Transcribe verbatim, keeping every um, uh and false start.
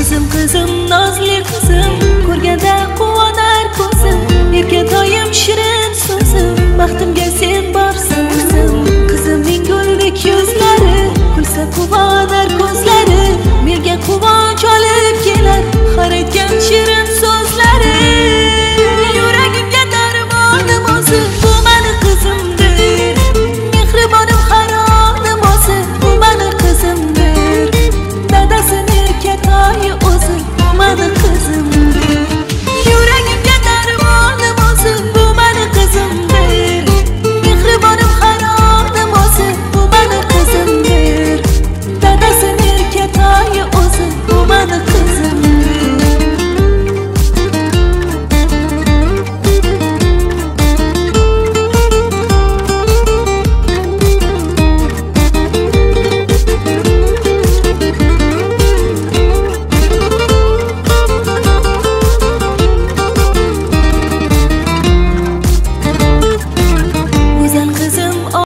Qizim qizim nozli qizim, ko'rganda quvonar ko'zim, erkatoyim shirin so'zim, baxtimga sen borsan qizim. Qizimning guldek yuzlari, kulsa quvonar